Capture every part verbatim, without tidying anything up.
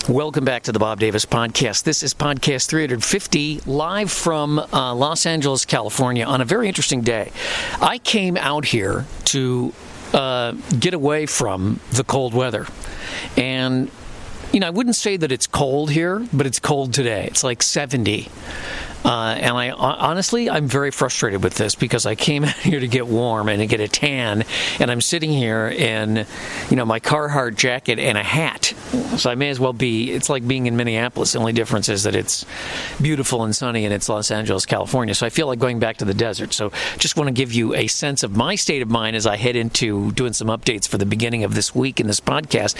Welcome back to the Bob Davis Podcast. This is Podcast three fifty, live from uh, Los Angeles, California, on a very interesting day. I came out here to uh, get away from the cold weather. And, you know, I wouldn't say that it's cold here, but it's cold today. It's like seventy. Uh, and I honestly, I'm very frustrated with this because I came out here to get warm and to get a tan, and I'm sitting here in, you know, my Carhartt jacket and a hat. So I may as well be, it's like being in Minneapolis. The only difference is that it's beautiful and sunny and it's Los Angeles, California. So I feel like going back to the desert. So just want to give you a sense of my state of mind as I head into doing some updates for the beginning of this week in this podcast.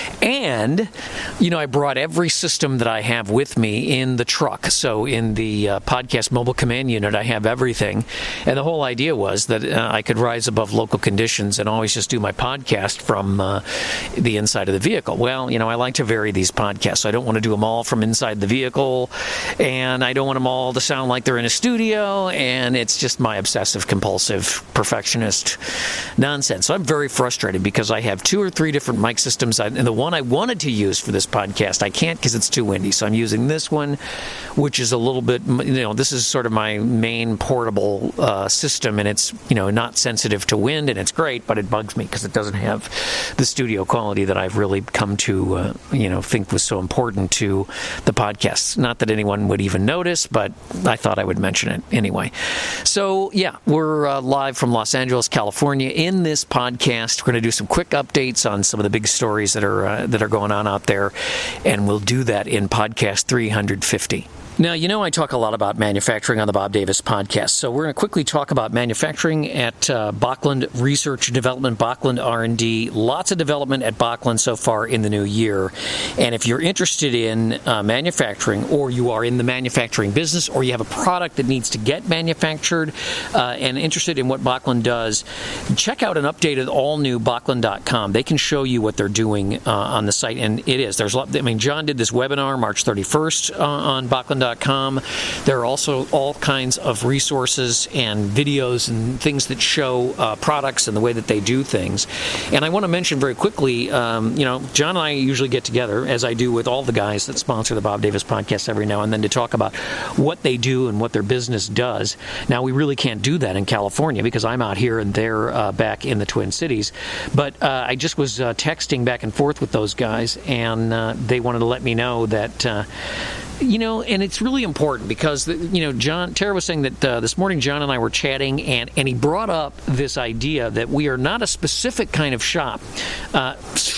And, you know, I brought every system that I have with me in the truck. So in the Uh, podcast mobile command unit, I have everything, and the whole idea was that uh, I could rise above local conditions and always just do my podcast from uh, the inside of the vehicle. Well, you know, I like to vary these podcasts, so I don't want to do them all from inside the vehicle, and I don't want them all to sound like they're in a studio, and it's just my obsessive compulsive perfectionist nonsense. So I'm very frustrated because I have two or three different mic systems, and the one I wanted to use for this podcast I can't because it's too windy, so I'm using this one, which is a little bit, you know, this is sort of my main portable uh, system, and it's, you know, not sensitive to wind, and it's great, but it bugs me because it doesn't have the studio quality that I've really come to, uh, you know, think was so important to the podcasts. Not that anyone would even notice, but I thought I would mention it anyway. So, yeah, we're uh, live from Los Angeles, California. In this podcast, we're going to do some quick updates on some of the big stories that are uh, that are going on out there, and we'll do that in Podcast three fifty. Now, you know I talk a lot about manufacturing on the Bob Davis Podcast, so we're going to quickly talk about manufacturing at uh, Bachland Research and Development, Bachland R and D. Lots of development at Bachland so far in the new year. And if you're interested in uh, manufacturing, or you are in the manufacturing business, or you have a product that needs to get manufactured uh, and interested in what Bachland does, check out an updated all-new Bachland dot com. They can show you what they're doing uh, on the site, and it is. There's a lot, I mean, John did this webinar March thirty-first uh, on Bachland dot com. There are also all kinds of resources and videos and things that show uh, products and the way that they do things. And I want to mention very quickly, um, you know, John and I usually get together, as I do with all the guys that sponsor the Bob Davis Podcast every now and then, to talk about what they do and what their business does. Now, we really can't do that in California because I'm out here and they're uh, back in the Twin Cities. But uh, I just was uh, texting back and forth with those guys, and uh, they wanted to let me know that uh, you know, and it's really important because, you know, John, Tara was saying that uh, this morning John and I were chatting, and, and he brought up this idea that we are not a specific kind of shop. Uh,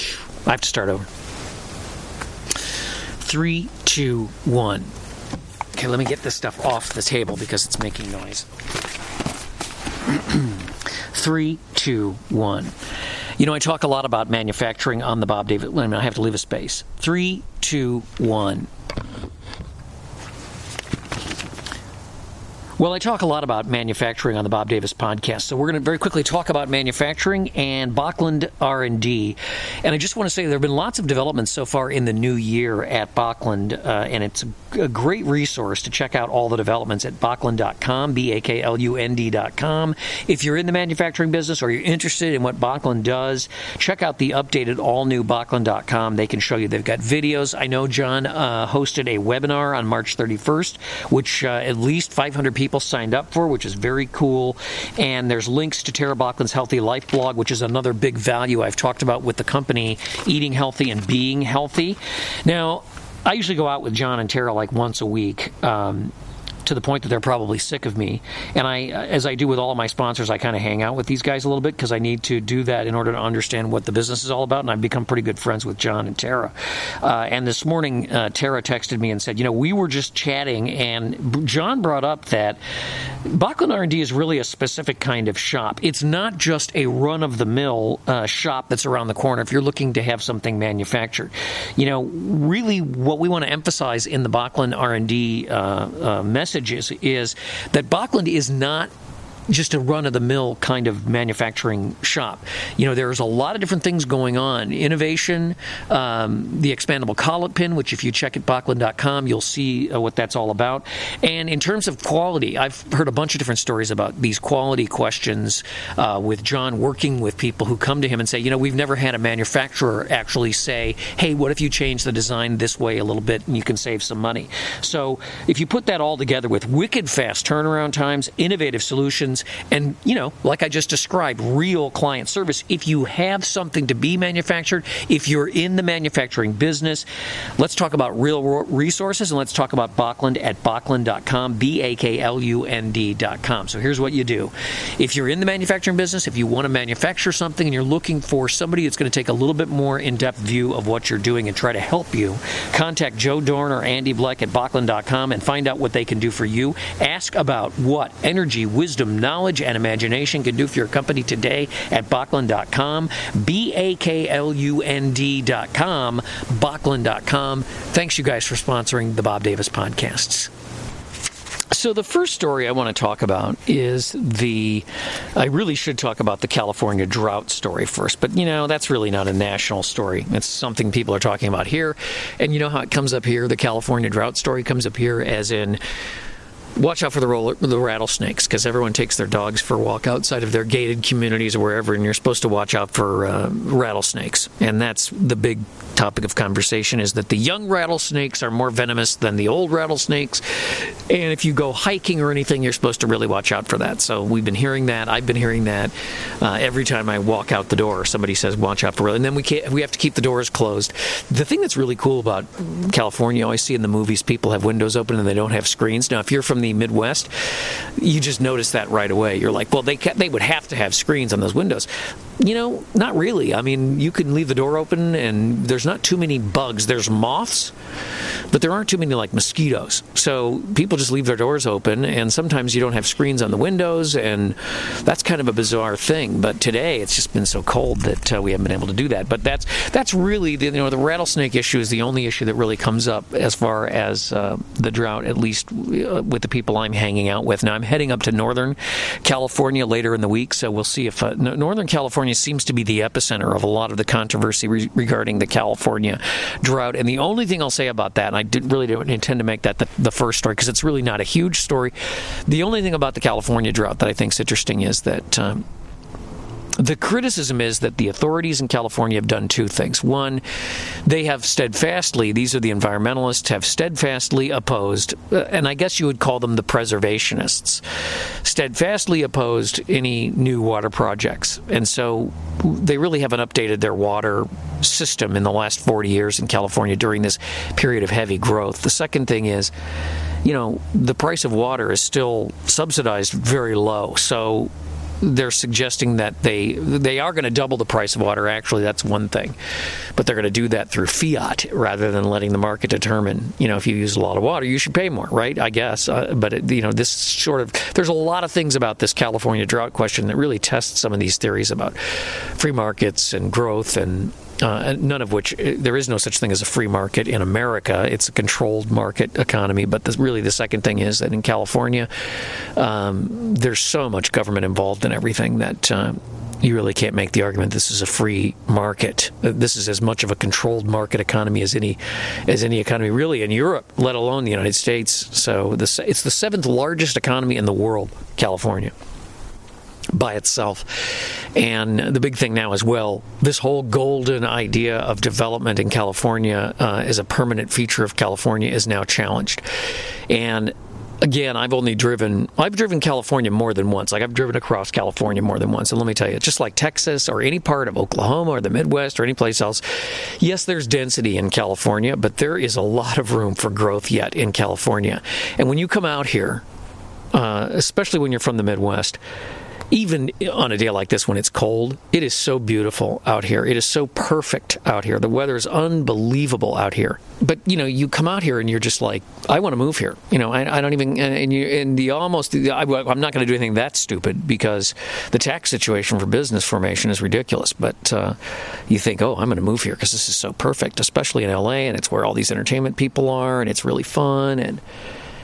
I have to start over. Three, two, one. Okay, let me get this stuff off the table because it's making noise. Three, two, one. You know, I talk a lot about manufacturing on the Bob Davis. I have to leave a space. Three, two, one. Well, I talk a lot about manufacturing on the Bob Davis Podcast, so we're going to very quickly talk about manufacturing and Bachland R and D. And I just want to say there have been lots of developments so far in the new year at Bachland, uh, and it's a great resource to check out all the developments at Bachland dot com, B A K L U N D dot com. If you're in the manufacturing business or you're interested in what Bachland does, check out the updated all-new Bachland dot com. They can show you. They've got videos. I know John uh, hosted a webinar on March thirty-first, which uh, at least five hundred people signed up for, which is very cool. And there's links to Tara Bachland's Healthy Life blog, which is another big value I've talked about with the company, eating healthy and being healthy. Now, I usually go out with John and Tara like once a week, um, to the point that they're probably sick of me. And I, as I do with all of my sponsors, I kind of hang out with these guys a little bit because I need to do that in order to understand what the business is all about. And I've become pretty good friends with John and Tara. Uh, and this morning, uh, Tara texted me and said, you know, we were just chatting, and John brought up that Bachland R and D is really a specific kind of shop. It's not just a run-of-the-mill uh, shop that's around the corner if you're looking to have something manufactured. You know, really what we want to emphasize in the Bachland R and D uh, uh, message Is, is that Bachland is not just a run-of-the-mill kind of manufacturing shop. You know, there's a lot of different things going on. Innovation, um, the expandable collet pin, which if you check at Bachland dot com, you'll see uh, what that's all about. And in terms of quality, I've heard a bunch of different stories about these quality questions uh, with John working with people who come to him and say, you know, we've never had a manufacturer actually say, hey, what if you change the design this way a little bit and you can save some money? So if you put that all together with wicked fast turnaround times, innovative solutions, and, you know, like I just described, real client service. If you have something to be manufactured, if you're in the manufacturing business, let's talk about real resources, and let's talk about Bachland at Bachland dot com, B A K L U N D dot com. So here's what you do. If you're in the manufacturing business, if you want to manufacture something and you're looking for somebody that's going to take a little bit more in-depth view of what you're doing and try to help you, contact Joe Dorn or Andy Bleck at Bachland dot com and find out what they can do for you. Ask about what energy, wisdom, knowledge, and imagination can do for your company today at Bachland dot com, B A K L U N D dot com, Bachland dot com. Thanks, you guys, for sponsoring the Bob Davis podcasts. So the first story I want to talk about is the, I really should talk about the California drought story first, but you know, that's really not a national story. It's something people are talking about here. And you know how it comes up here? The California drought story comes up here as in, watch out for the, roller, the rattlesnakes, because everyone takes their dogs for a walk outside of their gated communities or wherever, and you're supposed to watch out for uh, rattlesnakes. And that's the big topic of conversation, is that the young rattlesnakes are more venomous than the old rattlesnakes. And if you go hiking or anything, you're supposed to really watch out for that. So we've been hearing that. I've been hearing that uh, every time I walk out the door. Somebody says, watch out for it. And then we can't, we have to keep the doors closed. The thing that's really cool about California, you always see in the movies, people have windows open and they don't have screens. Now, if you're from the Midwest, you just notice that right away. You're like, well, they ca- they would have to have screens on those windows. You know, not really. I mean, you can leave the door open and there's not too many bugs. There's moths, but there aren't too many like mosquitoes. So people just leave their doors open, and sometimes you don't have screens on the windows, and that's kind of a bizarre thing. But today it's just been so cold that uh, we haven't been able to do that. But that's that's really, the, you know, the rattlesnake issue is the only issue that really comes up as far as uh, the drought, at least uh, with the people I'm hanging out with. Now, I'm heading up to Northern California later in the week, so we'll see if uh, Northern California seems to be the epicenter of a lot of the controversy re- regarding the California drought. And the only thing I'll say about that, and I did, really don't intend to make that the, the first story because it's really not a huge story. The only thing about the California drought that I think is interesting is that um, the criticism is that the authorities in California have done two things. One, they have steadfastly, these are the environmentalists, have steadfastly opposed, uh, and I guess you would call them the preservationists, steadfastly opposed any new water projects. And so they really haven't updated their water system in the last forty years in California during this period of heavy growth. The second thing is, you know, the price of water is still subsidized very low. So they're suggesting that they they are going to double the price of water. Actually, that's one thing. But they're going to do that through fiat rather than letting the market determine, you know, if you use a lot of water, you should pay more, right? I guess. Uh, but, it, you know, this sort of, there's a lot of things about this California drought question that really test some of these theories about free markets and growth, and Uh, none of which, there is no such thing as a free market in America. It's a controlled market economy. But this, really the second thing is that in California, um, there's so much government involved in everything that uh, you really can't make the argument this is a free market. This is as much of a controlled market economy as any as any economy really in Europe, let alone the United States. So the, it's the seventh largest economy in the world, California, by itself. And the big thing now as well, this whole golden idea of development in California uh, as a permanent feature of California is now challenged. And again, I've only driven, I've driven California more than once. Like, I've driven across California more than once. And let me tell you, just like Texas or any part of Oklahoma or the Midwest or any place else, yes, there's density in California, but there is a lot of room for growth yet in California. And when you come out here, uh, especially when you're from the Midwest, even on a day like this when it's cold, it is so beautiful out here. It is so perfect out here. The weather is unbelievable out here. But, you know, you come out here and you're just like, I want to move here. You know, I, I don't even, and you, and the almost, I, I'm not going to do anything that stupid because the tax situation for business formation is ridiculous. But uh, you think, oh, I'm going to move here because this is so perfect, especially in L A, and it's where all these entertainment people are, and it's really fun, and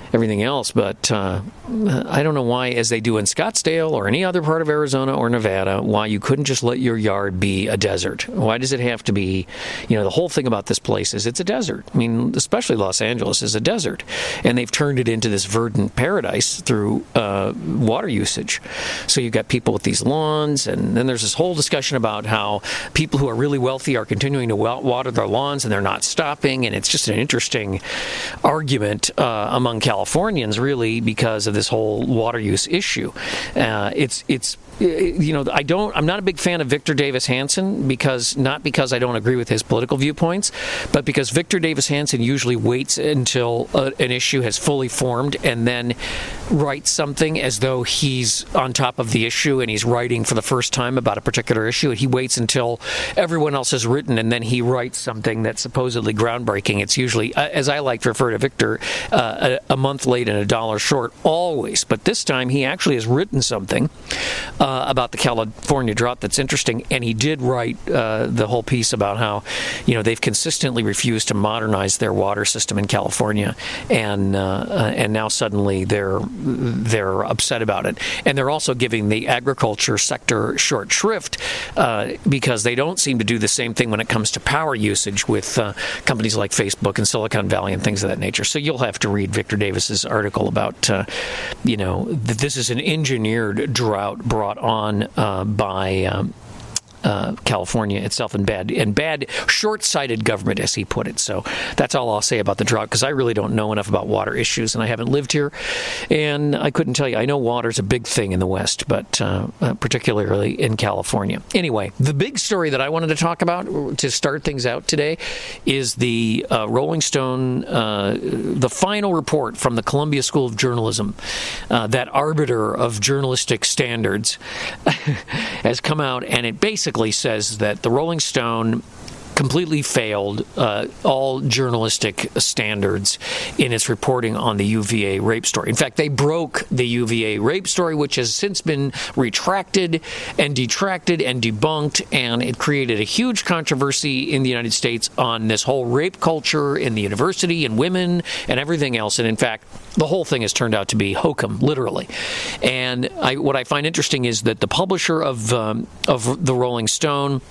everything else. But uh, I don't know why, as they do in Scottsdale or any other part of Arizona or Nevada, why you couldn't just let your yard be a desert. Why does it have to be, you know, the whole thing about this place is it's a desert. I mean, especially Los Angeles is a desert. And they've turned it into this verdant paradise through uh, water usage. So you've got people with these lawns, and then there's this whole discussion about how people who are really wealthy are continuing to water their lawns and they're not stopping. And it's just an interesting argument uh, among Californians, really, because of this whole water use issue. Uh, it's it's you know I don't I'm not a big fan of Victor Davis Hanson, because not because I don't agree with his political viewpoints, but because Victor Davis Hanson usually waits until uh, an issue has fully formed and then writes something as though he's on top of the issue and he's writing for the first time about a particular issue. And he waits until everyone else has written and then he writes something that's supposedly groundbreaking. It's usually, uh, as I like to refer to Victor, uh, a, a month late and a dollar short always. But this time he actually has written something uh, about the California drought that's interesting, and he did write uh, the whole piece about how, you know, they've consistently refused to modernize their water system in California, and uh, and now suddenly they're they're upset about it, and they're also giving the agriculture sector short shrift uh, because they don't seem to do the same thing when it comes to power usage with uh, companies like Facebook and Silicon Valley and things of that nature. So you'll have to read Victor Davis's article about uh, you know that this is an engineered drought brought on uh, by um, Uh, California itself, and bad and bad short-sighted government, as he put it. So that's all I'll say about the drought, because I really don't know enough about water issues, and I haven't lived here, and I couldn't tell you. I know water's a big thing in the West, but uh, uh, particularly in California. Anyway, the big story that I wanted to talk about to start things out today is the uh, Rolling Stone, uh, the final report from the Columbia School of Journalism, uh, that arbiter of journalistic standards, has come out, and it basically says that the Rolling Stone completely failed uh, all journalistic standards in its reporting on the U V A rape story. In fact, they broke the U V A rape story, which has since been retracted and detracted and debunked, and it created a huge controversy in the United States on this whole rape culture in the university and women and everything else. And in fact, the whole thing has turned out to be hokum, literally. And I, what I find interesting is that the publisher of um, of the Rolling Stone,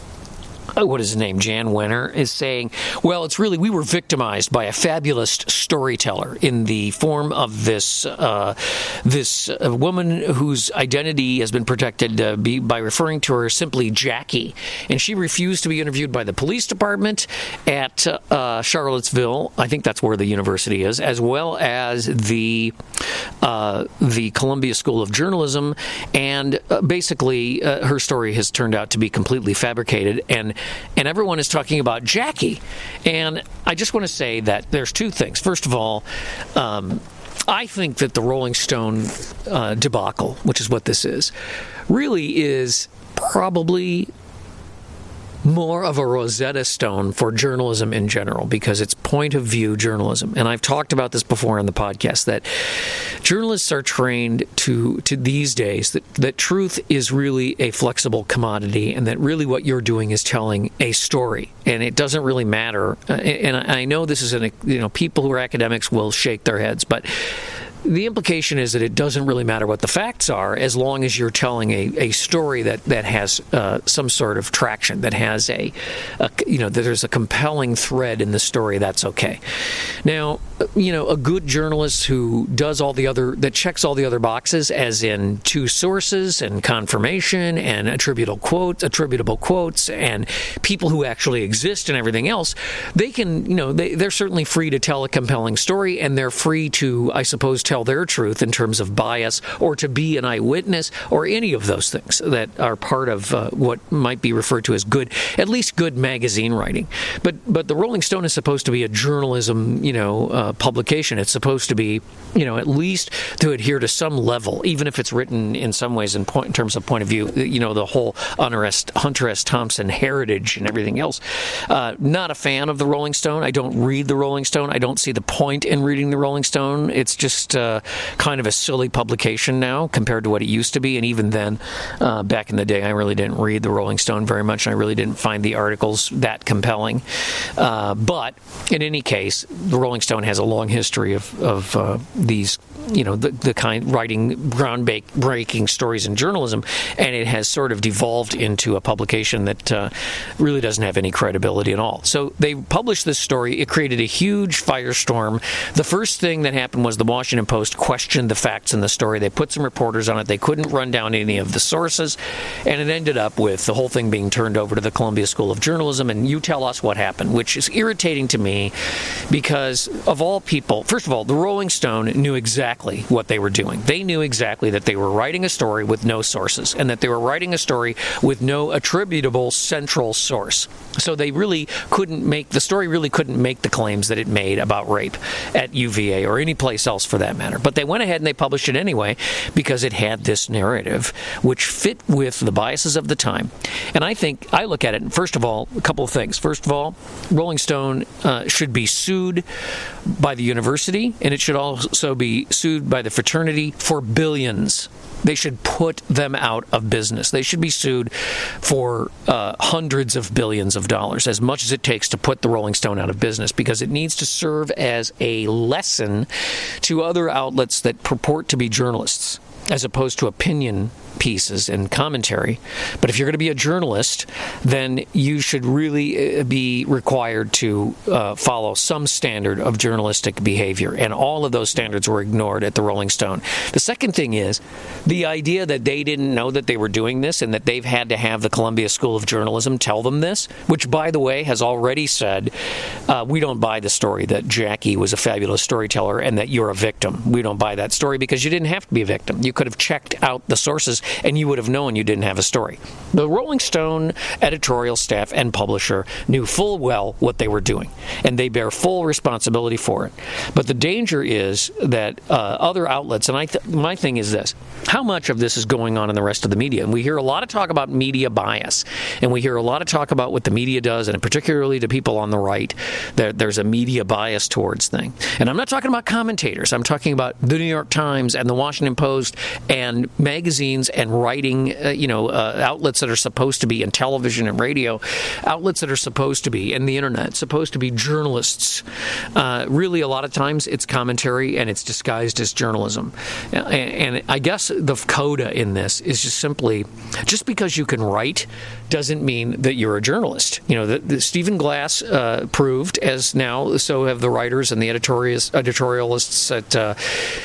what is his name, Jan Wenner, is saying, well, it's really, we were victimized by a fabulous storyteller in the form of this uh, this uh, woman whose identity has been protected uh, be, by referring to her simply Jackie. And she refused to be interviewed by the police department at uh, Charlottesville, I think that's where the university is, as well as the uh, the Columbia School of Journalism. And uh, basically, uh, her story has turned out to be completely fabricated, and And everyone is talking about Jackie. And I just want to say that there's two things. First of all, um, I think that the Rolling Stone uh, debacle, which is what this is, really is probably more of a Rosetta Stone for journalism in general, because it's point of view journalism. And I've talked about this before on the podcast, that journalists are trained to, to these days, that, that truth is really a flexible commodity, and that really what you're doing is telling a story. And it doesn't really matter. And I know this is an, you know, people who are academics will shake their heads, but the implication is that it doesn't really matter what the facts are, as long as you're telling a, a story that, that has uh, some sort of traction, that has a, a, you know, that there's a compelling thread in the story. That's okay. Now, you know, a good journalist who does all the other, that checks all the other boxes, as in two sources and confirmation and attributable quotes, attributable quotes, and people who actually exist and everything else, they can, you know, they, they're certainly free to tell a compelling story, and they're free to, I suppose, tell their truth in terms of bias, or to be an eyewitness, or any of those things that are part of uh, what might be referred to as good, at least good magazine writing. But but the Rolling Stone is supposed to be a journalism, you know, uh, publication. It's supposed to be, you know, at least to adhere to some level, even if it's written in some ways in point in terms of point of view, you know, the whole Hunter S. Hunter S. Thompson heritage and everything else. Uh, not a fan of the Rolling Stone. I don't read the Rolling Stone. I don't see the point in reading the Rolling Stone. It's just uh, kind of a silly publication now compared to what it used to be. And even then, uh, back in the day, I really didn't read the Rolling Stone very much, and I really didn't find the articles that compelling. Uh, but in any case, the Rolling Stone has a long history of, of uh, these, you know, the, the kind writing groundbreaking stories in journalism, and it has sort of devolved into a publication that uh, really doesn't have any credibility at all. So they published this story. It created a huge firestorm. The first thing that happened was the Washington Post questioned the facts in the story. They put some reporters on it. They couldn't run down any of the sources, and it ended up with the whole thing being turned over to the Columbia School of Journalism, and you tell us what happened, which is irritating to me because, of all people, first of all, the Rolling Stone knew exactly what they were doing. They knew exactly that they were writing a story with no sources, and that they were writing a story with no attributable central source. So they really couldn't make, the story really couldn't make the claims that it made about rape at U V A or any place else for that matter. But they went ahead and they published it anyway because it had this narrative which fit with the biases of the time. And I think, I look at it, first of all, a couple of things. First of all, Rolling Stone uh, should be sued by the university, and it should also be sued by the fraternity for billions. They should put them out of business. They should be sued for uh, hundreds of billions of dollars, as much as it takes to put the Rolling Stone out of business, because it needs to serve as a lesson to other outlets that purport to be journalists, as opposed to opinion pieces and commentary. But if you're going to be a journalist, then you should really be required to uh, follow some standard of journalistic behavior. And all of those standards were ignored at the Rolling Stone. The second thing is the idea that they didn't know that they were doing this and that they've had to have the Columbia School of Journalism tell them this, which, by the way, has already said, uh, we don't buy the story that Jackie was a fabulous storyteller and that you're a victim. We don't buy that story because you didn't have to be a victim. You could have checked out the sources and you would have known you didn't have a story. The Rolling Stone editorial staff and publisher knew full well what they were doing, and they bear full responsibility for it. But the danger is that uh, other outlets, and I th- my thing is this, how much of this is going on in the rest of the media? And we hear a lot of talk about media bias, and we hear a lot of talk about what the media does, and particularly to people on the right, that there's a media bias towards things. And I'm not talking about commentators. I'm talking about the New York Times and the Washington Post and magazines and writing, uh, you know, uh, outlets that are supposed to be, in television and radio, outlets that are supposed to be, and the internet, supposed to be journalists. Uh, really, a lot of times it's commentary and it's disguised as journalism. And, and I guess the coda in this is just simply, just because you can write doesn't mean that you're a journalist. You know, the, the Stephen Glass uh, proved, as now so have the writers and the editorialists, editorialists at uh,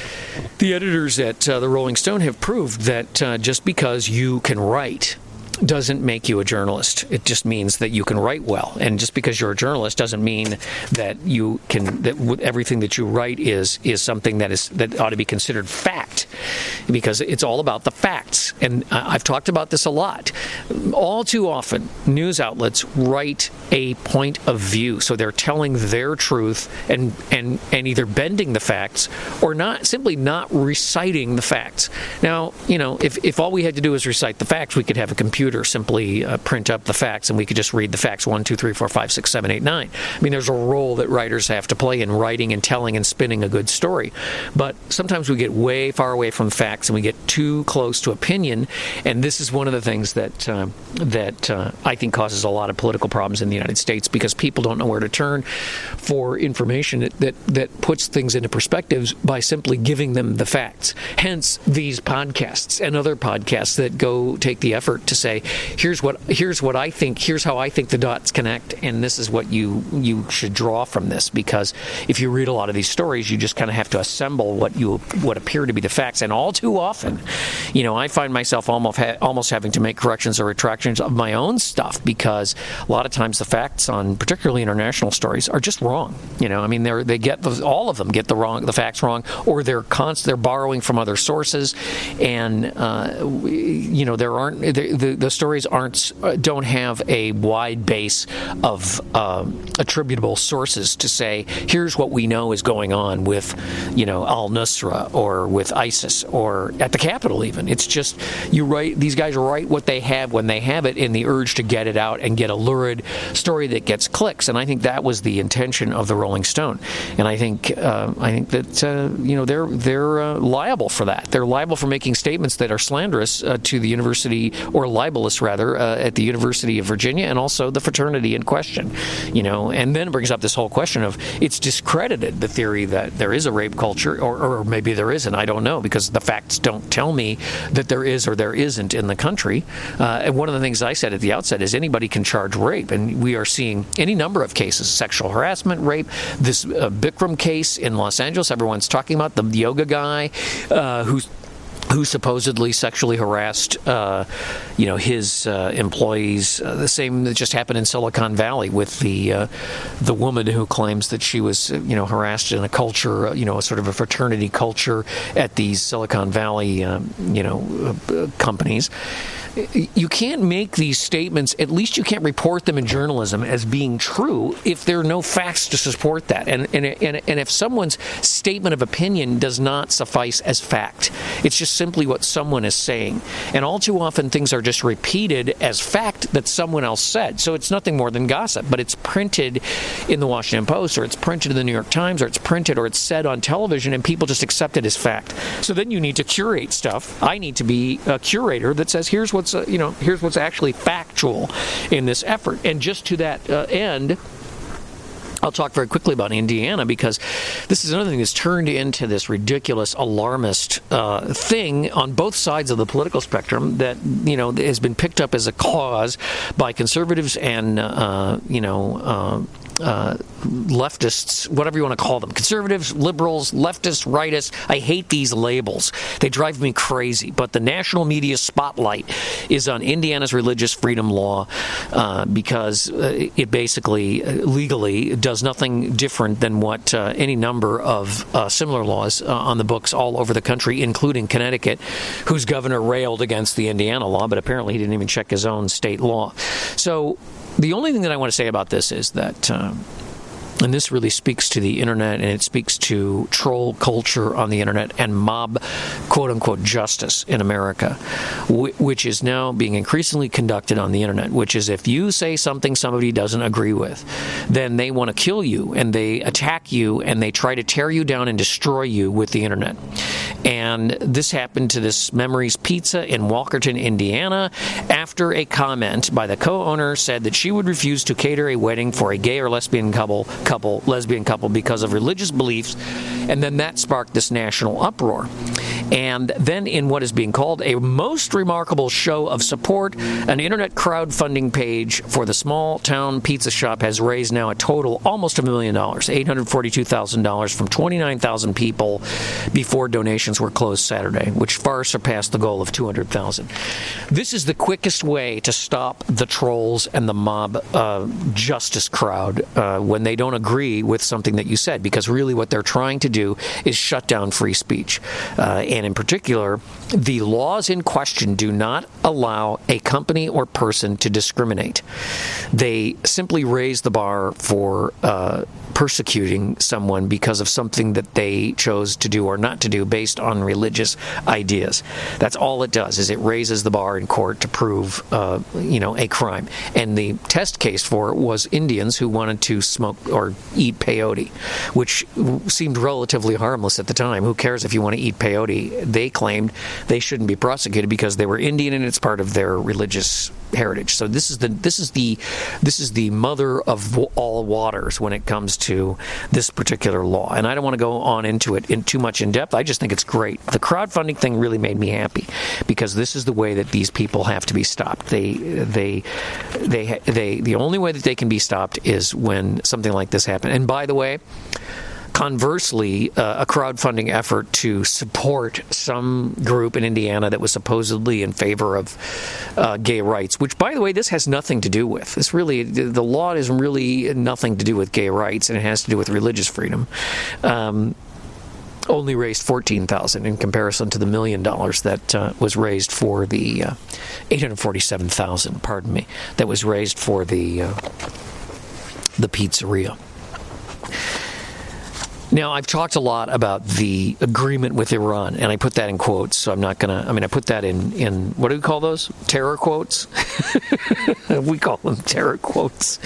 the editors at uh, the Rolling Stone have proved that uh, just because you can write doesn't make you a journalist. It just means that you can write well. And just because you're a journalist doesn't mean that you can, that everything that you write is is something that is that ought to be considered fact, because it's all about the facts. And I've talked about this a lot. All too often, news outlets write a point of view, so they're telling their truth and and and either bending the facts or not, simply not reciting the facts. Now, you know, if if all we had to do is recite the facts, we could have a computer simply uh, print up the facts, and we could just read the facts one, two, three, four, five, six, seven, eight, nine. I mean, there's a role that writers have to play in writing and telling and spinning a good story. But sometimes we get way far away from facts and we get too close to opinion, and this is one of the things that uh, that uh, I think causes a lot of political problems in the United States, because people don't know where to turn for information that, that, that puts things into perspectives by simply giving them the facts. Hence these podcasts and other podcasts that go take the effort to say, here's what here's what I think, here's how I think the dots connect, and this is what you you should draw from this. Because if you read a lot of these stories, you just kind of have to assemble what you what appear to be the facts. And all too often, you know, I find myself almost ha- almost having to make corrections or retractions of my own stuff, because a lot of times the facts on particularly international stories are just wrong. You know, I mean, they they get the, all of them get the wrong the facts wrong, or they're const- they're borrowing from other sources, and uh, you know, there aren't the, the, the stories aren't don't have a wide base of um, attributable sources to say, here's what we know is going on with, you know, al-Nusra or with ISIS Justice or at the Capitol even. It's just, you write, these guys write what they have when they have it in the urge to get it out and get a lurid story that gets clicks. And I think that was the intention of the Rolling Stone. And I think uh, I think that uh, you know they're they're uh, liable for that. They're liable for making statements that are slanderous uh, to the university, or libelous rather, uh, at the University of Virginia, and also the fraternity in question. You know, and then it brings up this whole question of, it's discredited the theory that there is a rape culture, or, or maybe there isn't. I don't know, because the facts don't tell me that there is or there isn't in the country. Uh, and one of the things I said at the outset is anybody can charge rape, and we are seeing any number of cases: sexual harassment, rape. This uh, Bikram case in Los Angeles, everyone's talking about, the yoga guy uh, who's who supposedly sexually harassed, uh, you know, his uh, employees. Uh, the same that just happened in Silicon Valley with the uh, the woman who claims that she was, you know, harassed in a culture, you know, a sort of a fraternity culture at these Silicon Valley, um, you know, uh, companies. You can't make these statements, at least you can't report them in journalism as being true if there are no facts to support that. And, and, and, and if someone's statement of opinion does not suffice as fact, it's just simply what someone is saying. And all too often things are just repeated as fact that someone else said. So it's nothing more than gossip, but it's printed in the Washington Post, or it's printed in the New York Times, or it's printed or it's said on television, and people just accept it as fact. So then you need to curate stuff. I need to be a curator that says, here's what's Uh, you know, here's what's actually factual in this effort. And just to that uh, end, I'll talk very quickly about Indiana, because this is another thing that's turned into this ridiculous, alarmist uh, thing on both sides of the political spectrum that, you know, has been picked up as a cause by conservatives and, uh, you know, uh, Uh, leftists, whatever you want to call them, conservatives, liberals, leftists, rightists. I hate these labels. They drive me crazy. But the national media spotlight is on Indiana's religious freedom law uh, because uh, it basically, uh, legally, does nothing different than what uh, any number of uh, similar laws uh, on the books all over the country, including Connecticut, whose governor railed against the Indiana law, but apparently he didn't even check his own state law. So the only thing that I want to say about this is that, um, and this really speaks to the internet, and it speaks to troll culture on the internet and mob, quote-unquote, justice in America, which is now being increasingly conducted on the internet, which is if you say something somebody doesn't agree with, then they want to kill you, and they attack you, and they try to tear you down and destroy you with the internet. And this happened to this Memories Pizza in Walkerton, Indiana, after a comment by the co-owner said that she would refuse to cater a wedding for a gay or lesbian couple, couple, lesbian couple because of religious beliefs, and then that sparked this national uproar. And then in what is being called a most remarkable show of support, an internet crowdfunding page for the small town pizza shop has raised now a total almost a million dollars, eight hundred forty-two thousand dollars from twenty-nine thousand people before donations were closed Saturday, which far surpassed the goal of two hundred thousand. This is the quickest way to stop the trolls and the mob uh, justice crowd uh, when they don't agree with something that you said, because really what they're trying to do is shut down free speech. Uh, and in particular, the laws in question do not allow a company or person to discriminate. They simply raise the bar for uh, persecuting someone because of something that they chose to do or not to do based on religious ideas. That's all it does, is it raises the bar in court to prove, uh, you know, a crime. And the test case for it was Indians who wanted to smoke or eat peyote, which seemed relatively harmless at the time. Who cares if you want to eat peyote? They claimed they shouldn't be prosecuted because they were Indian and it's part of their religious heritage. So this is the this is the this is the mother of all waters when it comes to this particular law. And I don't want to go on into it in too much in depth. I just think it's great. The crowdfunding thing really made me happy because this is the way that these people have to be stopped. They they they they the only way that they can be stopped is when something like this happens. And by the way, conversely, uh, a crowdfunding effort to support some group in Indiana that was supposedly in favor of uh, gay rights, which, by the way, this has nothing to do with. This really, the law is really nothing to do with gay rights, and it has to do with religious freedom. Um, only raised fourteen thousand dollars in comparison to the million dollars that uh, was raised for the uh, eight hundred forty-seven thousand dollars, pardon me, that was raised for the uh, the pizzeria. Now, I've talked a lot about the agreement with Iran, and I put that in quotes, so I'm not going to, I mean, I put that in, in, what do we call those? Terror quotes? We call them terror quotes.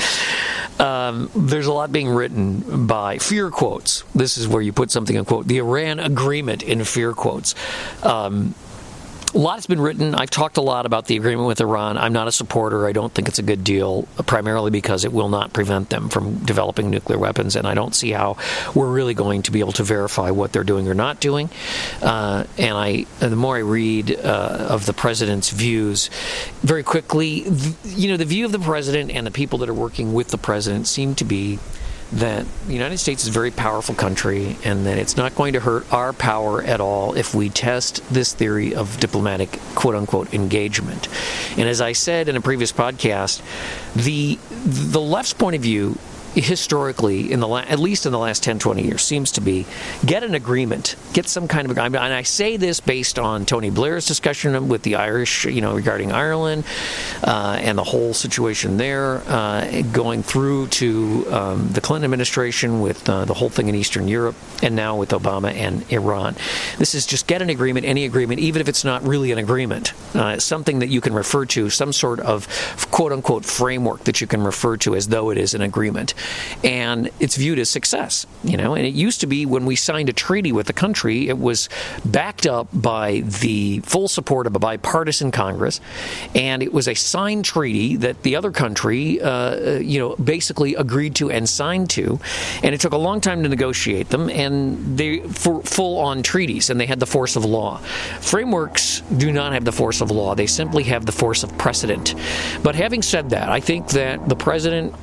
Um, there's a lot being written by fear quotes. This is where you put something in quote. The Iran agreement in fear quotes. Um, A lot has been written. I've talked a lot about the agreement with Iran. I'm not a supporter. I don't think it's a good deal, primarily because it will not prevent them from developing nuclear weapons, and I don't see how we're really going to be able to verify what they're doing or not doing. Uh, and I, the more I read uh, of the president's views, very quickly, you know, the view of the president and the people that are working with the president seem to be that the United States is a very powerful country and that it's not going to hurt our power at all if we test this theory of diplomatic quote-unquote engagement. And as I said in a previous podcast, the the left's point of view historically, in the la- at least in the last ten, twenty years, seems to be get an agreement, get some kind of agreement. And I say this based on Tony Blair's discussion with the Irish, you know, regarding Ireland uh, and the whole situation there, uh, going through to um, the Clinton administration with uh, the whole thing in Eastern Europe, and now with Obama and Iran. This is just get an agreement, any agreement, even if it's not really an agreement, uh, something that you can refer to, some sort of quote-unquote framework that you can refer to as though it is an agreement. And it's viewed as success, you know. And it used to be when we signed a treaty with the country, it was backed up by the full support of a bipartisan Congress, and it was a signed treaty that the other country, uh, you know, basically agreed to and signed to. And it took a long time to negotiate them, and they for full-on treaties, and they had the force of law. Frameworks do not have the force of law; they simply have the force of precedent. But having said that, I think that the president,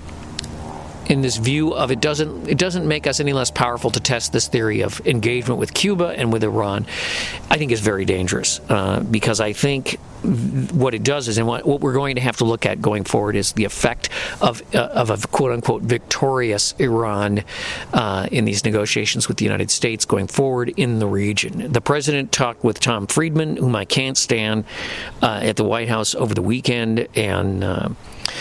in this view of it doesn't it doesn't make us any less powerful to test this theory of engagement with Cuba and with Iran, I think is very dangerous, uh, because I think what it does is, and what, what we're going to have to look at going forward, is the effect of uh, of a quote-unquote victorious Iran uh, in these negotiations with the United States going forward in the region. The president talked with Tom Friedman, whom I can't stand, uh, at the White House over the weekend, and uh,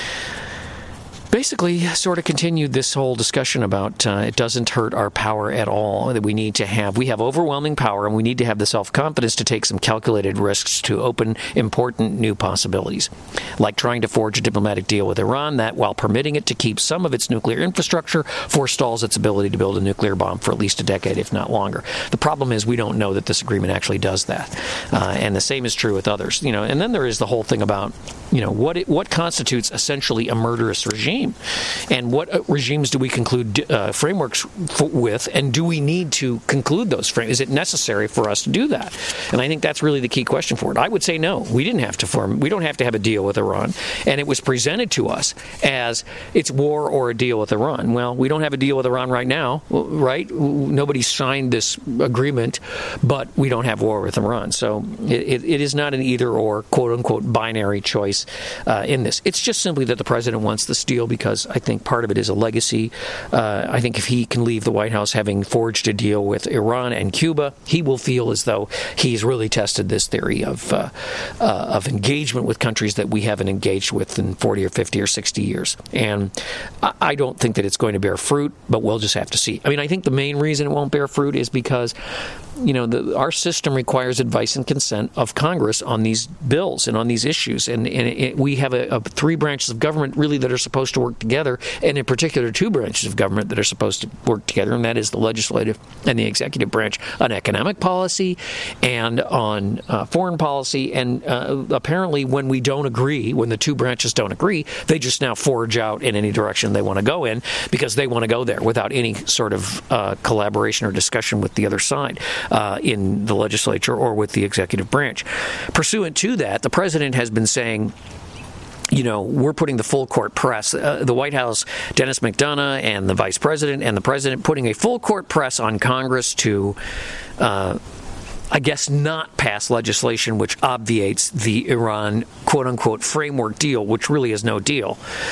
basically sort of continued this whole discussion about uh, it doesn't hurt our power at all, that we need to have, we have overwhelming power, and we need to have the self-confidence to take some calculated risks to open important new possibilities, like trying to forge a diplomatic deal with Iran that, while permitting it to keep some of its nuclear infrastructure, forestalls its ability to build a nuclear bomb for at least a decade, if not longer. The problem is we don't know that this agreement actually does that, uh, and the same is true with others. You know, and then there is the whole thing about, you know, what it, what constitutes essentially a murderous regime. And what uh, regimes do we conclude uh, frameworks f- with, and do we need to conclude those frameworks? Is it necessary for us to do that? And I think that's really the key question for it. I would say no. We didn't have to form, we don't have to have a deal with Iran. And it was presented to us as it's war or a deal with Iran. Well, we don't have a deal with Iran right now, right? Nobody signed this agreement, but we don't have war with Iran. So it, it is not an either or, quote unquote, binary choice uh, in this. It's just simply that the president wants this deal because I think part of it is a legacy. Uh, I think if he can leave the White House having forged a deal with Iran and Cuba, he will feel as though he's really tested this theory of uh, uh, of engagement with countries that we haven't engaged with in forty or fifty or sixty years. And I, I don't think that it's going to bear fruit, but we'll just have to see. I mean, I think the main reason it won't bear fruit is because, you know, the, our system requires advice and consent of Congress on these bills and on these issues. And, and it, we have a, a three branches of government really that are supposed to work together, and in particular two branches of government that are supposed to work together, and that is the legislative and the executive branch on economic policy and on uh, foreign policy. And uh, apparently when we don't agree, when the two branches don't agree, they just now forge out in any direction they want to go in because they want to go there without any sort of uh, collaboration or discussion with the other side uh, in the legislature or with the executive branch. Pursuant to that, the president has been saying, you know, we're putting the full court press, uh, the White House, Dennis McDonough, and the vice president and the president putting a full court press on Congress to, uh, I guess, not pass legislation which obviates the Iran quote-unquote framework deal, which really is no deal.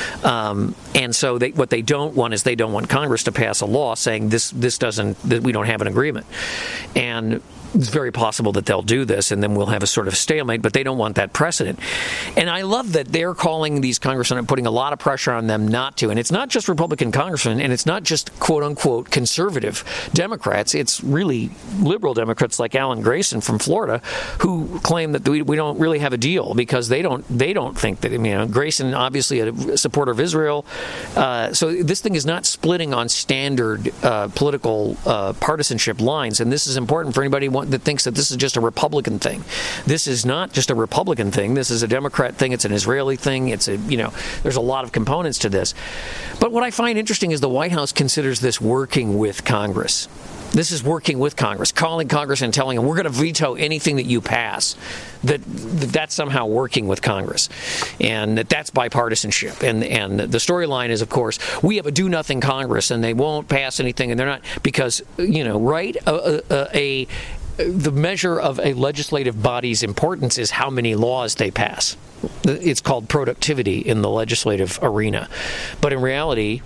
Um, and so they, what they don't want is they don't want Congress to pass a law saying this this doesn't, that we don't have an agreement. And it's very possible that they'll do this, and then we'll have a sort of stalemate, but they don't want that precedent. And I love that they're calling these congressmen and putting a lot of pressure on them not to. And it's not just Republican congressmen, and it's not just quote-unquote conservative Democrats. It's really liberal Democrats like Alan Grayson from Florida who claim that we, we don't really have a deal because they don't they don't think that, you know, Grayson, obviously a supporter of Israel. Uh, so this thing is not splitting on standard uh, political uh, partisanship lines, and this is important for anybody that thinks that this is just a Republican thing. This is not just a Republican thing. This is a Democrat thing. It's an Israeli thing. It's a, you know, there's a lot of components to this. But what I find interesting is the White House considers this working with Congress. This is working with Congress, calling Congress and telling them we're going to veto anything that you pass. That, that that's somehow working with Congress, and that that's bipartisanship. And and the storyline is, of course, we have a do-nothing Congress, and they won't pass anything, and they're not because you know right a, a, a the measure of a legislative body's importance is how many laws they pass. It's called productivity in the legislative arena, but in reality,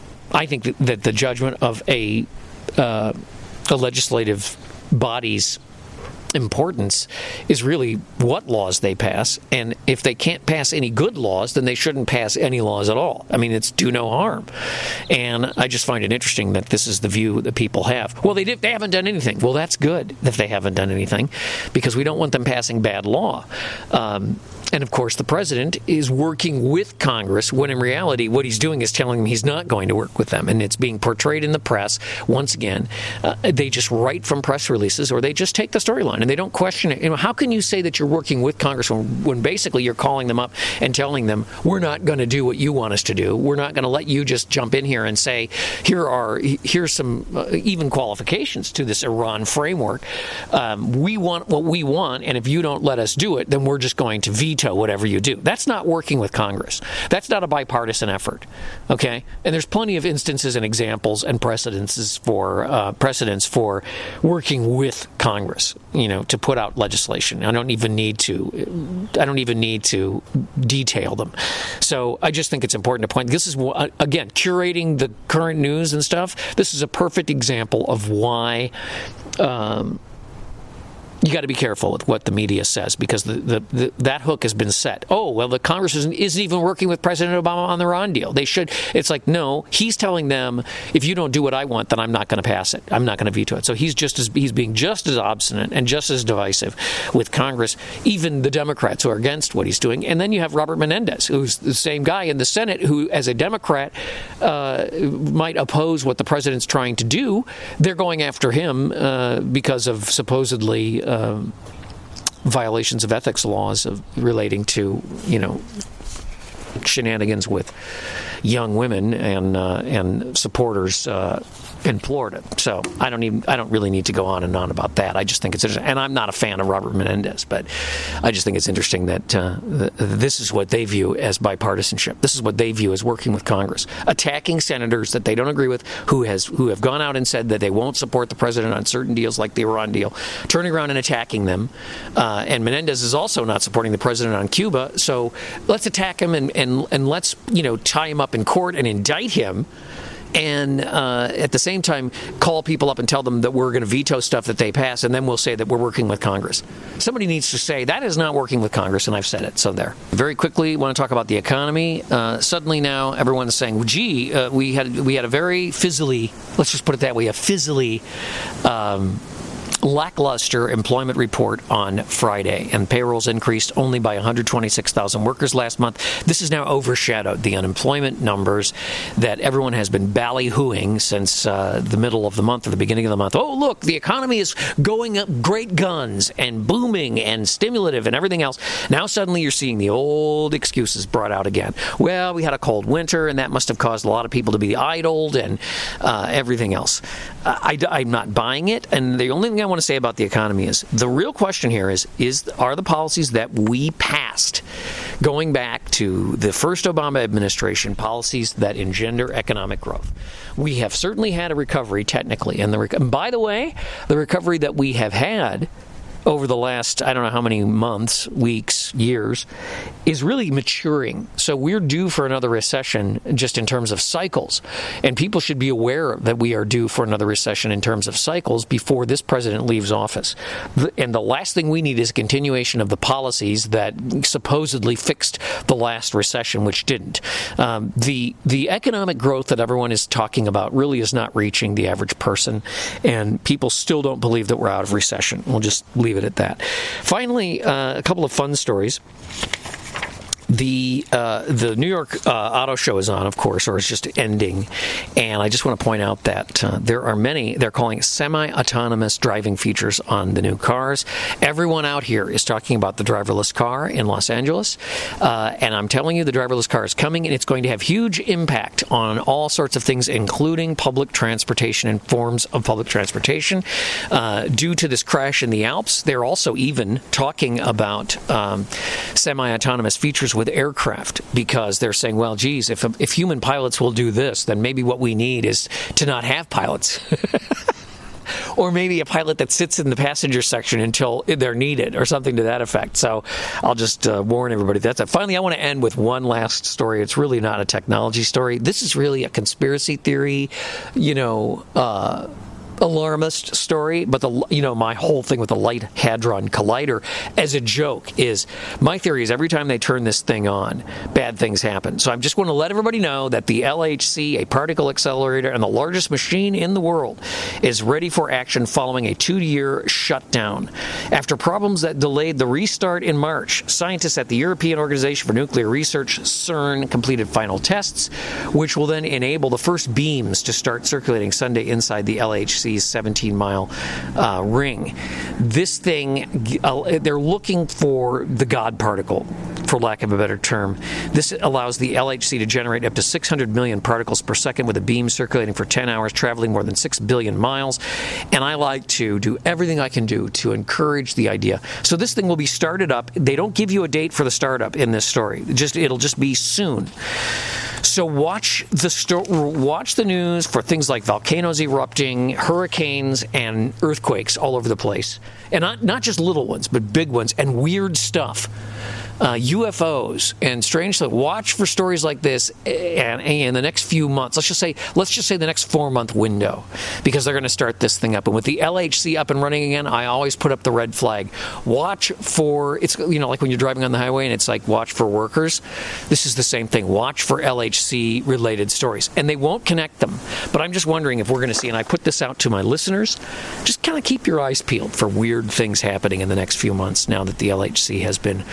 I think that, that the judgment of a uh, a legislative body's importance is really what laws they pass, and if they can't pass any good laws, then they shouldn't pass any laws at all. I mean, it's do no harm. And I just find it interesting that this is the view that people have. Well, they did, they haven't done anything. Well, that's good if they haven't done anything, because we don't want them passing bad law. Um, And, of course, the president is working with Congress when, in reality, what he's doing is telling them he's not going to work with them. And it's being portrayed in the press. Once again, uh, they just write from press releases, or they just take the storyline and they don't question it. You know, how can you say that you're working with Congress when, when basically you're calling them up and telling them, we're not going to do what you want us to do. We're not going to let you just jump in here and say, here are here's some uh, even qualifications to this Iran framework. Um, we want what we want, and if you don't let us do it, then we're just going to veto whatever you do. That's not working with Congress. That's not a bipartisan effort. Okay, and there's plenty of instances and examples and precedences for uh, precedents for working with Congress. You know, to put out legislation. I don't even need to. I don't even need to detail them. So I just think it's important to point. This is again curating the current news and stuff. This is a perfect example of why. Um, You got to be careful with what the media says, because the, the, the, that hook has been set. Oh, well, the Congress isn't, isn't even working with President Obama on the Iran deal. They should. It's like, no, he's telling them, if you don't do what I want, then I'm not going to pass it. I'm not going to veto it. So he's just as he's being just as obstinate and just as divisive with Congress, even the Democrats who are against what he's doing. And then you have Robert Menendez, who's the same guy in the Senate, who, as a Democrat, uh, might oppose what the president's trying to do. They're going after him uh, because of supposedly Uh, Um, violations of ethics laws of relating to, you know, shenanigans with young women and uh, and supporters uh, in Florida. So I don't even I don't really need to go on and on about that. I just think it's interesting, and I'm not a fan of Robert Menendez, but I just think it's interesting that uh, th- this is what they view as bipartisanship. This is what they view as working with Congress, attacking senators that they don't agree with, who has who have gone out and said that they won't support the president on certain deals like the Iran deal, turning around and attacking them. Uh, and Menendez is also not supporting the president on Cuba. So let's attack him and and and let's you know tie him up in court and indict him. And uh, at the same time, call people up and tell them that we're going to veto stuff that they pass, and then we'll say that we're working with Congress. Somebody needs to say that is not working with Congress, and I've said it. So there. Very quickly, want to talk about the economy. Uh, suddenly now, everyone's saying, well, "Gee, uh, we had we had a very fizzly. Let's just put it that way, a fizzly." Um, lackluster employment report on Friday, and payrolls increased only by one hundred twenty-six thousand workers last month. This has now overshadowed the unemployment numbers that everyone has been ballyhooing since uh, the middle of the month or the beginning of the month. Oh, look, the economy is going up great guns and booming and stimulative and everything else. Now suddenly you're seeing the old excuses brought out again. Well, we had a cold winter, and that must have caused a lot of people to be idled and uh, everything else. Uh, I, I'm not buying it, and the only thing I want to say about the economy is the real question here is is are the policies that we passed going back to the first Obama administration policies that engender economic growth. We have certainly had a recovery technically, and the rec- and by the way, the recovery that we have had over the last, I don't know how many months, weeks, years, is really maturing. So we're due for another recession just in terms of cycles. And people should be aware that we are due for another recession in terms of cycles before this president leaves office. And the last thing we need is a continuation of the policies that supposedly fixed the last recession, which didn't. Um, the, the economic growth that everyone is talking about really is not reaching the average person. And people still don't believe that we're out of recession. We'll just leave it at that. Finally, uh, a couple of fun stories. The uh, the New York uh, Auto Show is on, of course, or it's just ending. And I just want to point out that uh, there are many, they're calling it semi-autonomous driving features on the new cars. Everyone out here is talking about the driverless car in Los Angeles. Uh, and I'm telling you, the driverless car is coming, and it's going to have huge impact on all sorts of things, including public transportation and forms of public transportation. Uh, due to this crash in the Alps, they're also even talking about um, semi-autonomous features with aircraft, because they're saying, well, geez, if if human pilots will do this, then maybe what we need is to not have pilots. Or maybe a pilot that sits in the passenger section until they're needed, or something to that effect. So I'll just uh, warn everybody that's it. Finally, I want to end with one last story. It's really not a technology story. This is really a conspiracy theory, you know, uh, alarmist story, but the you know my whole thing with the Light Hadron Collider as a joke is, my theory is every time they turn this thing on, bad things happen. So I'm just going to let everybody know that the L H C, a particle accelerator and the largest machine in the world, is ready for action following a two-year shutdown. After problems that delayed the restart in March, scientists at the European Organization for Nuclear Research, CERN, completed final tests, which will then enable the first beams to start circulating Sunday inside the L H C seventeen-mile uh, ring. This thing, uh, they're looking for the God particle, for lack of a better term. This allows the L H C to generate up to six hundred million particles per second with a beam circulating for ten hours, traveling more than six billion miles. And I like to do everything I can do to encourage the idea. So this thing will be started up. They don't give you a date for the startup in this story. Just It'll just be soon. So watch the sto- watch the news for things like volcanoes erupting, hurricanes, and earthquakes all over the place. And not, not just little ones, but big ones, and weird stuff. Uh, U F Os and strange stuff. Watch for stories like this and, and in the next few months. Let's just say, let's just say the next four-month window, because they're going to start this thing up. And with the L H C up and running again, I always put up the red flag. Watch for, it's, you know, like when you're driving on the highway and it's like, watch for workers. This is the same thing. Watch for L H C-related stories. And they won't connect them. But I'm just wondering if we're going to see, and I put this out to my listeners, just kind of keep your eyes peeled for weird things happening in the next few months now that the L H C has been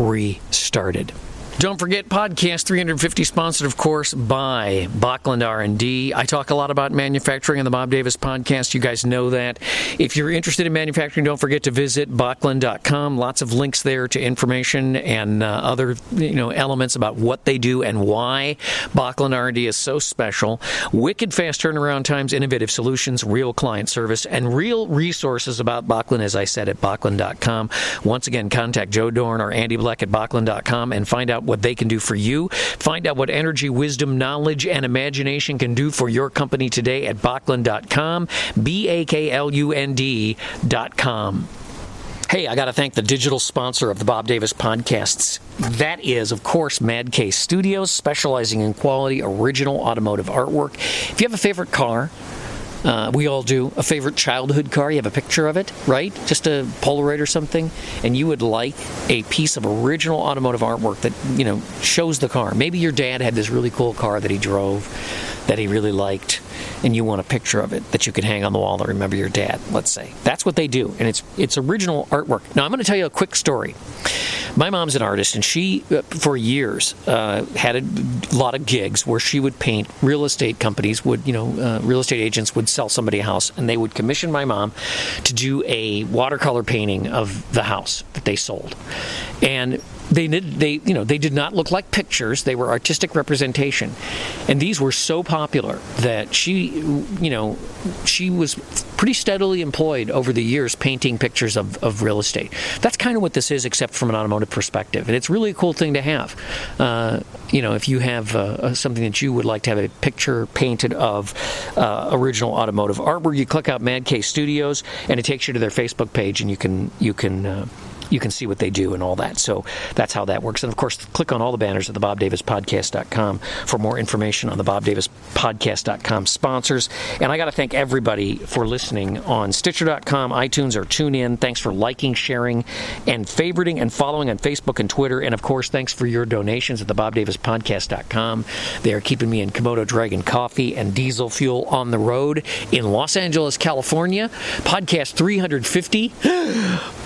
restarted. Don't forget, Podcast three fifty, sponsored, of course, by Bachland R and D. I talk a lot about manufacturing on the Bob Davis Podcast. You guys know that. If you're interested in manufacturing, don't forget to visit Bachland dot com. Lots of links there to information and uh, other you know elements about what they do and why Bachland R and D is so special. Wicked fast turnaround times, innovative solutions, real client service, and real resources about Bachland, as I said, at Bachland dot com. Once again, contact Joe Dorn or Andy Black at Bachland dot com and find out what they can do for you. Find out what energy, wisdom, knowledge, and imagination can do for your company today at Bachland dot com, B A K L U N D dot com. Hey, I got to thank the digital sponsor of the Bob Davis Podcasts. That is, of course, Mad Case Studios, specializing in quality, original automotive artwork. If you have a favorite car, Uh, we all do, a favorite childhood car, you have a picture of it, right? Just a Polaroid or something, and you would like a piece of original automotive artwork that, you know, shows the car. Maybe your dad had this really cool car that he drove that he really liked, and you want a picture of it that you can hang on the wall to remember your dad, let's say. That's what they do, and it's it's original artwork. Now, I'm going to tell you a quick story. My mom's an artist, and she, uh, for years, uh, had a lot of gigs where she would paint. Real estate companies would, you know, uh, real estate agents would sell somebody a house, and they would commission my mom to do a watercolor painting of the house that they sold. And They did, they, you know, they did not look like pictures. They were artistic representation. And these were so popular that she, you know, she was pretty steadily employed over the years painting pictures of, of real estate. That's kind of what this is, except from an automotive perspective. And it's really a cool thing to have. Uh, you know, if you have uh, something that you would like to have a picture painted of uh, original automotive artwork, you click out Mad Case Studios, and it takes you to their Facebook page, and you can, you can, uh, you can see what they do and all that. So that's how that works. And, of course, click on all the banners at the bob davis podcast dot com for more information on the bob davis podcast dot com sponsors. And I got to thank everybody for listening on Stitcher dot com, iTunes, or TuneIn. Thanks for liking, sharing, and favoriting and following on Facebook and Twitter. And, of course, thanks for your donations at the bob davis podcast dot com. They are keeping me in Komodo Dragon coffee and diesel fuel on the road in Los Angeles, California. Podcast three hundred fifty.